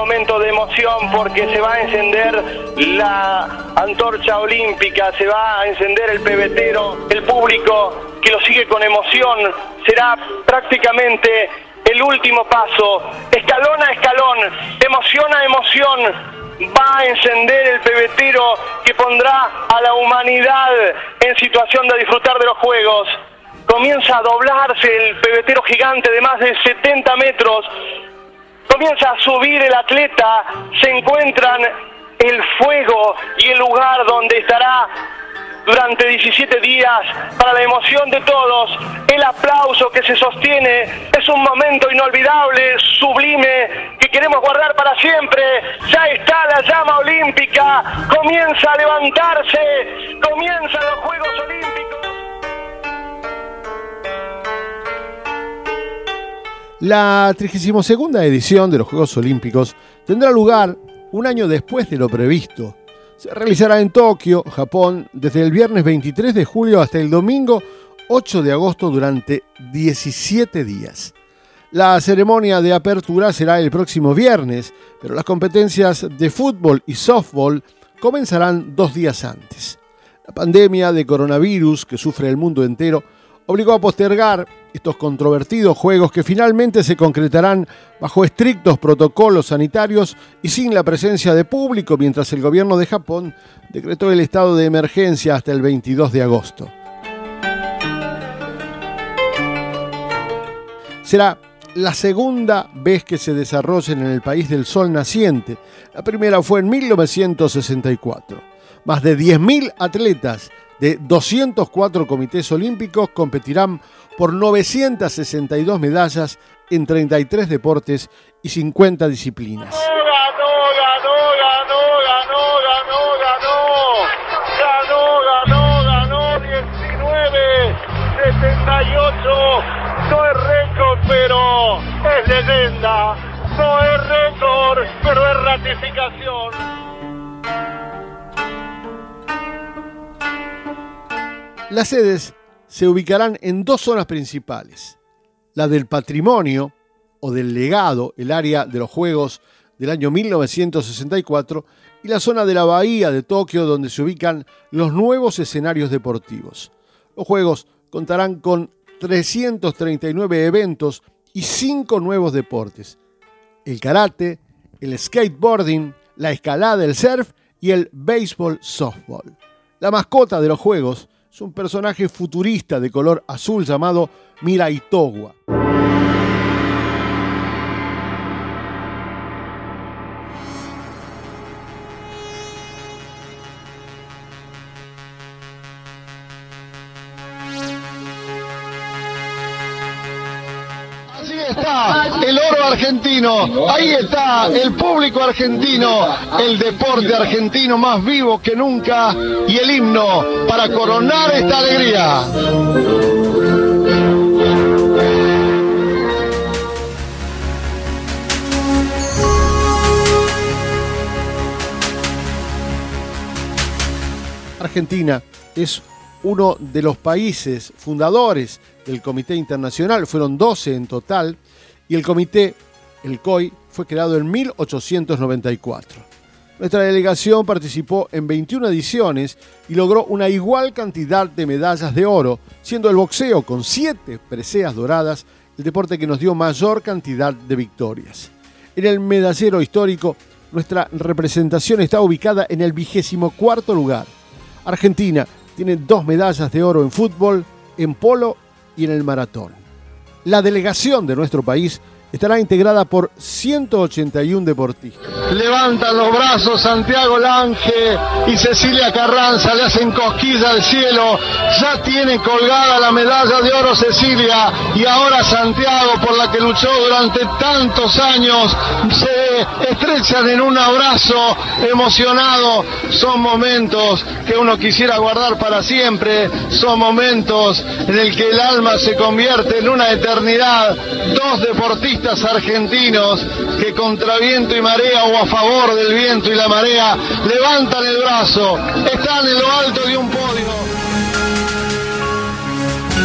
momento de emoción porque se va a encender la antorcha olímpica, se va a encender el pebetero, el público que lo sigue con emoción, será prácticamente el último paso, escalón a escalón, emoción a emoción, va a encender el pebetero que pondrá a la humanidad en situación de disfrutar de los Juegos. Comienza a doblarse el pebetero gigante de más de 70 metros, comienza a subir el atleta, se encuentran el fuego y el lugar donde estará durante 17 días para la emoción de todos, el aplauso que se sostiene, es un momento inolvidable, sublime, que queremos guardar para siempre. Ya está la llama olímpica, comienza a levantarse, comienzan los Juegos Olímpicos. La 32ª edición de los Juegos Olímpicos tendrá lugar un año después de lo previsto. Se realizará en Tokio, Japón, desde el viernes 23 de julio hasta el domingo 8 de agosto durante 17 días. La ceremonia de apertura será el próximo viernes, pero las competencias de fútbol y softball comenzarán 2 días antes. La pandemia de coronavirus que sufre el mundo entero obligó a postergar estos controvertidos juegos que finalmente se concretarán bajo estrictos protocolos sanitarios y sin la presencia de público, mientras el gobierno de Japón decretó el estado de emergencia hasta el 22 de agosto. Será la segunda vez que se desarrollen en el país del sol naciente. La primera fue en 1964. Más de 10.000 atletas de 204 comités olímpicos competirán por 962 medallas en 33 deportes y 50 disciplinas. Ganó 1978. No es récord, pero es leyenda. No es récord, pero es ratificación. Las sedes se ubicarán en 2 zonas principales: la del patrimonio o del legado, el área de los Juegos del año 1964, y la zona de la Bahía de Tokio, donde se ubican los nuevos escenarios deportivos. Los Juegos contarán con 339 eventos y 5 nuevos deportes: el karate, el skateboarding, la escalada, el surf y el béisbol softball. La mascota de los Juegos es un personaje futurista de color azul llamado Mirai Towa. Está el oro argentino, ahí está el público argentino, el deporte argentino más vivo que nunca y el himno para coronar esta alegría. Argentina es uno de los países fundadores del Comité Internacional, fueron 12 en total, y el comité, el COI, fue creado en 1894. Nuestra delegación participó en 21 ediciones y logró una igual cantidad de medallas de oro, siendo el boxeo, con 7 preseas doradas, el deporte que nos dio mayor cantidad de victorias. En el medallero histórico, nuestra representación está ubicada en el 24º lugar. Argentina tiene 2 medallas de oro en fútbol, en polo y en el maratón. La delegación de nuestro país estará integrada por 181 deportistas. Levantan los brazos Santiago Lange y Cecilia Carranza, le hacen cosquilla al cielo. Ya tiene colgada la medalla de oro Cecilia, y ahora Santiago, por la que luchó durante tantos años, se estrechan en un abrazo emocionado. Son momentos que uno quisiera guardar para siempre, son momentos en el que el alma se convierte en una eternidad. 2 deportistas argentinos que contra viento y marea, o a favor del viento y la marea, levantan el brazo, están en lo alto de un podio.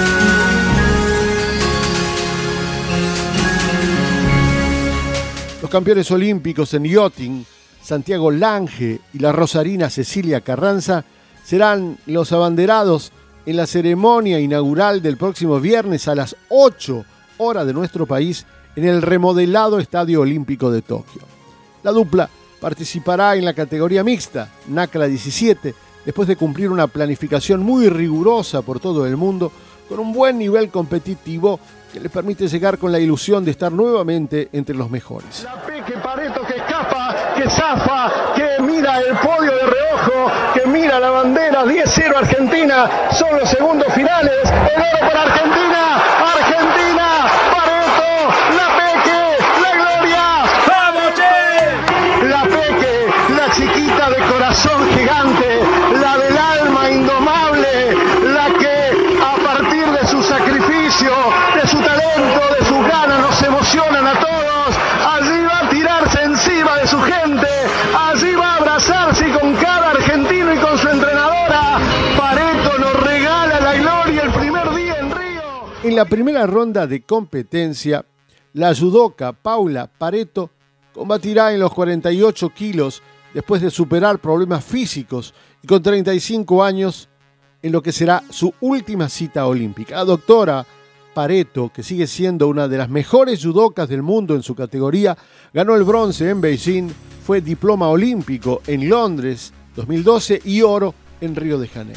Los campeones olímpicos en yachting, Santiago Lange y la rosarina Cecilia Carranza, serán los abanderados en la ceremonia inaugural del próximo viernes a las 8 horas de nuestro país en el remodelado Estadio Olímpico de Tokio. La dupla participará en la categoría mixta, NACLA 17, después de cumplir una planificación muy rigurosa por todo el mundo, con un buen nivel competitivo que les permite llegar con la ilusión de estar nuevamente entre los mejores. La Peque Pareto que escapa, que zafa, que mira el podio de reojo, que mira la bandera, 10-0 Argentina, son los segundos finales, el oro para Argentina, Argentina, Pareto, la Peque, la gloria, ¡vamos, che! La Peque, la chiquita de corazón gigante, la del alma indomable, la que a partir de su sacrificio, de su talento, de sus ganas, nos emocionan a todos. Allí va a tirarse encima de su gente, allí va a abrazarse con cada argentino y con su entrenadora. Pareto nos regala la gloria el primer día en Río. En la primera ronda de competencia, la judoka Paula Pareto combatirá en los 48 kilos después de superar problemas físicos y con 35 años en lo que será su última cita olímpica. La doctora Pareto, que sigue siendo una de las mejores judokas del mundo en su categoría, ganó el bronce en Beijing, fue diploma olímpico en Londres 2012 y oro en Río de Janeiro.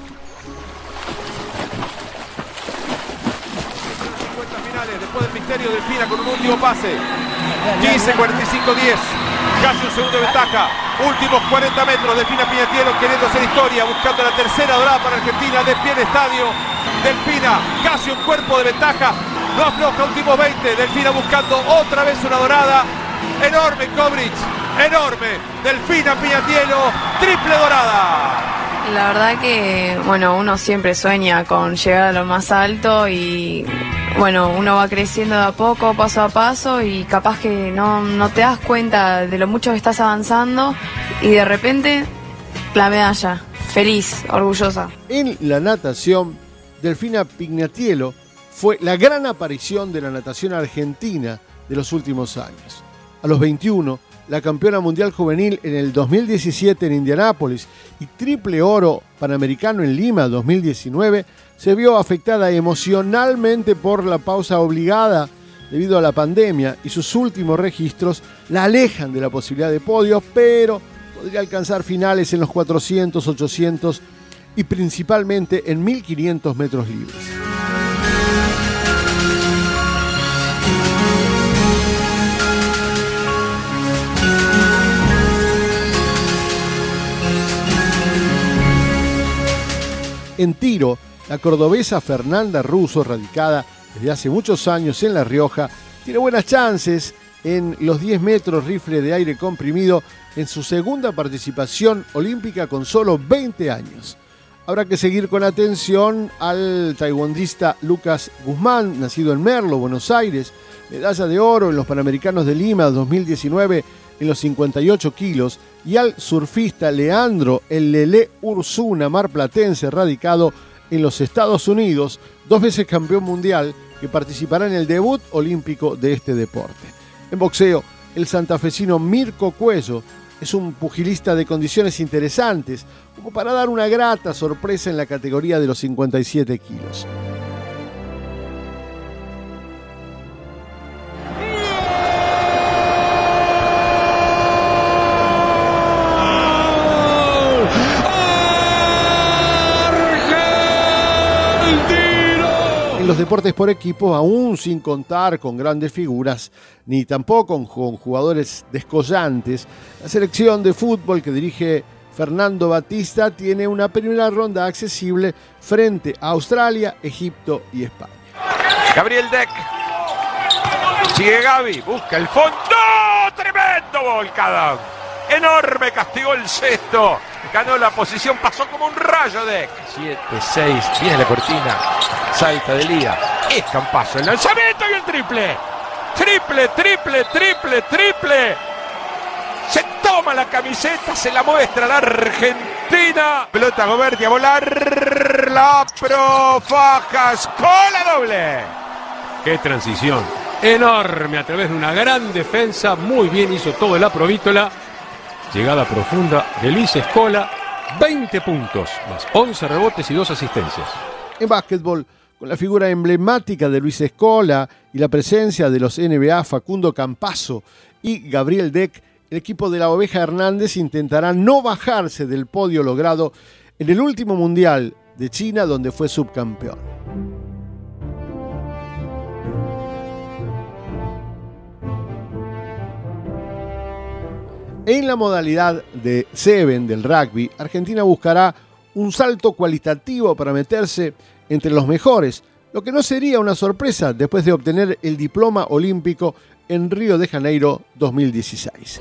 50 finales, después del misterio del Fina con un último pase. 15-45-10, casi un segundo de ventaja. Últimos 40 metros, Delfina Piñatielo queriendo hacer historia, buscando la tercera dorada para Argentina, de pie en estadio. Delfina, casi un cuerpo de ventaja, no afloja, últimos 20, Delfina buscando otra vez una dorada. Enorme Kobric, enorme, Delfina Piñatielo, triple dorada. La verdad que, bueno, uno siempre sueña con llegar a lo más alto y, bueno, uno va creciendo de a poco, paso a paso y capaz que no te das cuenta de lo mucho que estás avanzando y de repente la medalla, feliz, orgullosa. En la natación, Delfina Pignatielo fue la gran aparición de la natación argentina de los últimos años. A los 21, la campeona mundial juvenil en el 2017 en Indianápolis y triple oro panamericano en Lima 2019, se vio afectada emocionalmente por la pausa obligada debido a la pandemia y sus últimos registros la alejan de la posibilidad de podios, pero podría alcanzar finales en los 400, 800 y principalmente en 1500 metros libres. En tiro, la cordobesa Fernanda Russo, radicada desde hace muchos años en La Rioja, tiene buenas chances en los 10 metros rifle de aire comprimido en su segunda participación olímpica con solo 20 años. Habrá que seguir con atención al taekwondista Lucas Guzmán, nacido en Merlo, Buenos Aires, medalla de oro en los Panamericanos de Lima 2019 en los 58 kilos, y al surfista Leandro El Lelé Ursuna, marplatense, radicado en los Estados Unidos, 2 veces campeón mundial, que participará en el debut olímpico de este deporte. En boxeo, el santafesino Mirko Cuello es un pugilista de condiciones interesantes, como para dar una grata sorpresa en la categoría de los 57 kilos. En los deportes por equipo, aún sin contar con grandes figuras, ni tampoco con jugadores descollantes, la selección de fútbol que dirige Fernando Batista tiene una primera ronda accesible frente a Australia, Egipto y España. Gabriel Deck. Sigue Gaby, busca el fondo. ¡Tremendo volcada! Enorme, castigó el cesto. Ganó la posición, pasó como un rayo Deck. 7-6, viene la cortina. Salta de Lía. Es Campazo, el lanzamiento y el triple. Triple, triple, triple, triple. Se toma la camiseta, se la muestra la Argentina. Pelota Goberti a volar. La Pro Fajas con la doble. Qué transición. enorme a través de una gran defensa. Muy bien hizo todo el Aprovítola. Llegada profunda de Luis Escola. 20 puntos, más 11 rebotes y 2 asistencias. En básquetbol, con la figura emblemática de Luis Escola y la presencia de los NBA Facundo Campazzo y Gabriel Deck, el equipo de la Oveja Hernández intentará no bajarse del podio logrado en el último Mundial de China, donde fue subcampeón. En la modalidad de Seven del rugby, Argentina buscará un salto cualitativo para meterse entre los mejores, lo que no sería una sorpresa después de obtener el diploma olímpico en Río de Janeiro 2016.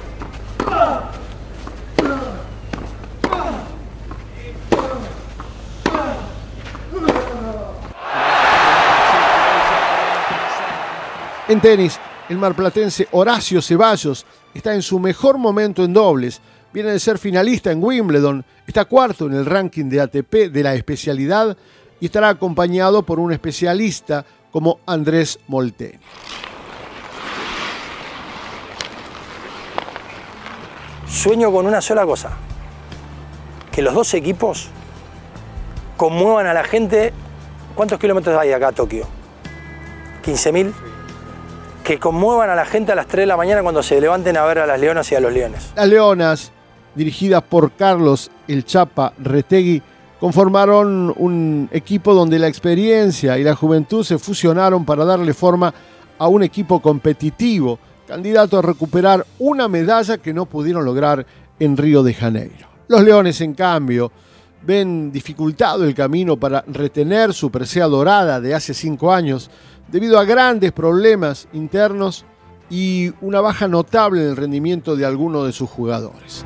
En tenis, el marplatense Horacio Ceballos está en su mejor momento en dobles. Viene de ser finalista en Wimbledon, está cuarto en el ranking de ATP de la especialidad y estará acompañado por un especialista como Andrés Molteni. Sueño con una sola cosa, que los dos equipos conmuevan a la gente. ¿Cuántos kilómetros hay acá a Tokio? 15.000. Que conmuevan a la gente a las 3 de la mañana cuando se levanten a ver a las leonas y a los leones. Las leonas, dirigidas por Carlos El Chapa Retegui, conformaron un equipo donde la experiencia y la juventud se fusionaron para darle forma a un equipo competitivo, candidato a recuperar una medalla que no pudieron lograr en Río de Janeiro. Los leones, en cambio, ven dificultado el camino para retener su presea dorada de hace 5 años, debido a grandes problemas internos y una baja notable en el rendimiento de algunos de sus jugadores.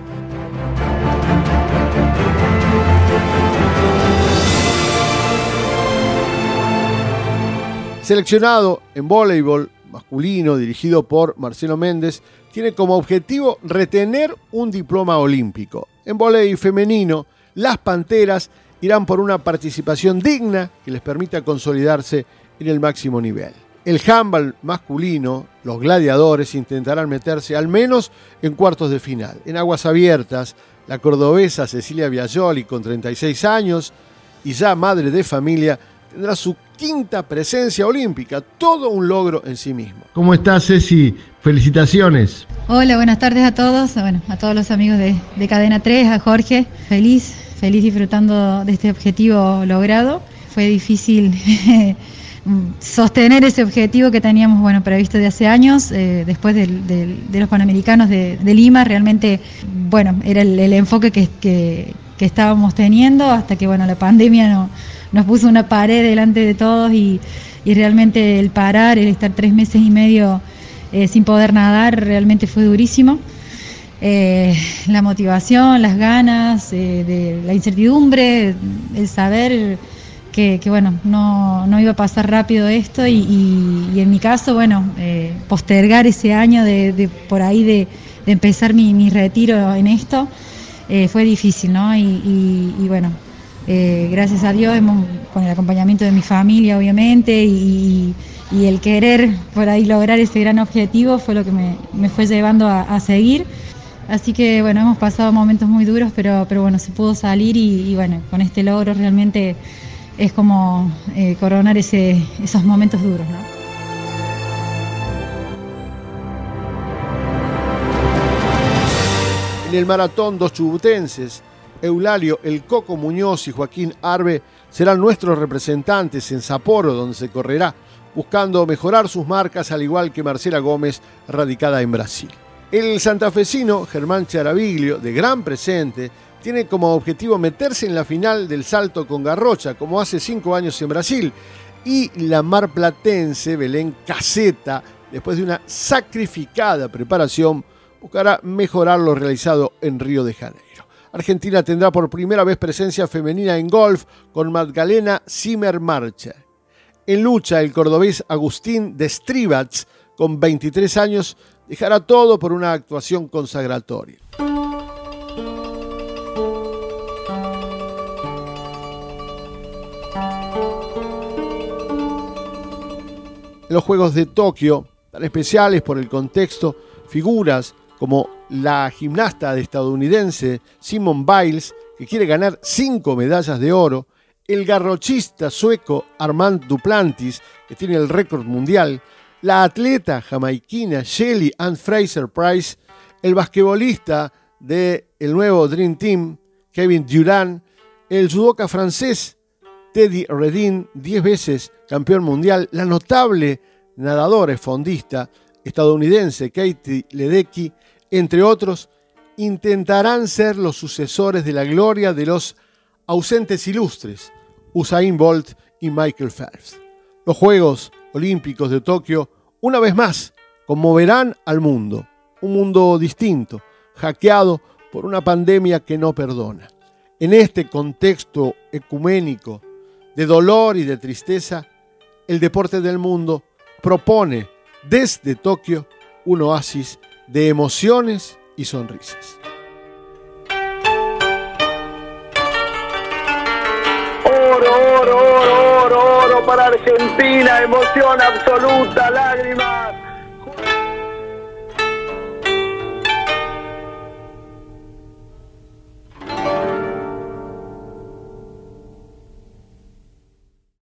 Seleccionado en voleibol masculino, dirigido por Marcelo Méndez, tiene como objetivo retener un diploma olímpico. En voleibol femenino, las Panteras irán por una participación digna que les permita consolidarse en el máximo nivel. El handball masculino, los gladiadores intentarán meterse al menos en cuartos de final. En aguas abiertas, la cordobesa Cecilia Biagioli, con 36 años y ya madre de familia, tendrá su 5ª presencia olímpica, todo un logro en sí mismo. ¿Cómo estás, Ceci? Felicitaciones. Hola, buenas tardes a todos, a todos los amigos de Cadena 3, a Jorge, feliz disfrutando de este objetivo logrado. Fue difícil sostener ese objetivo que teníamos previsto de hace años, después de los Panamericanos de Lima. Realmente era el enfoque que estábamos teniendo, hasta que la pandemia nos puso una pared delante de todos y realmente el parar, el estar 3 meses y medio sin poder nadar, realmente fue durísimo. La motivación, las ganas, de la incertidumbre, el saber que no iba a pasar rápido esto y en mi caso, postergar ese año de empezar mi retiro en esto fue difícil, ¿no? Gracias a Dios, con el acompañamiento de mi familia, obviamente, y el querer por ahí lograr ese gran objetivo fue lo que me fue llevando a seguir. Así que hemos pasado momentos muy duros, pero se pudo salir y con este logro realmente es como coronar esos momentos duros, ¿no? En el maratón, 2 chubutenses, Eulalio El Coco Muñoz y Joaquín Arbe, serán nuestros representantes en Sapporo, donde se correrá, buscando mejorar sus marcas, al igual que Marcela Gómez, radicada en Brasil. El santafesino Germán Charaviglio, de gran presente, tiene como objetivo meterse en la final del salto con garrocha, como hace 5 años en Brasil, y la marplatense Belén Caseta, después de una sacrificada preparación, buscará mejorar lo realizado en Río de Janeiro. Argentina tendrá por primera vez presencia femenina en golf con Magdalena Zimmer-Marcher. En lucha, el cordobés Agustín de Stribats, con 23 años, dejará todo por una actuación consagratoria. En los Juegos de Tokio, tan especiales por el contexto, figuras como la gimnasta estadounidense Simone Biles, que quiere ganar 5 medallas de oro, el garrochista sueco Armand Duplantis, que tiene el récord mundial, la atleta jamaiquina Shelly Ann Fraser-Price, el basquetbolista del nuevo Dream Team, Kevin Durant, el judoka francés Teddy Redin, 10 veces campeón mundial, la notable nadadora fondista estadounidense Katie Ledecky, entre otros, intentarán ser los sucesores de la gloria de los ausentes ilustres, Usain Bolt y Michael Phelps. Los Juegos Olímpicos de Tokio, una vez más, conmoverán al mundo. Un mundo distinto, hackeado por una pandemia que no perdona. En este contexto ecuménico de dolor y de tristeza, el deporte del mundo propone desde Tokio un oasis de emociones y sonrisas. Oro para Argentina, emoción absoluta, lágrimas.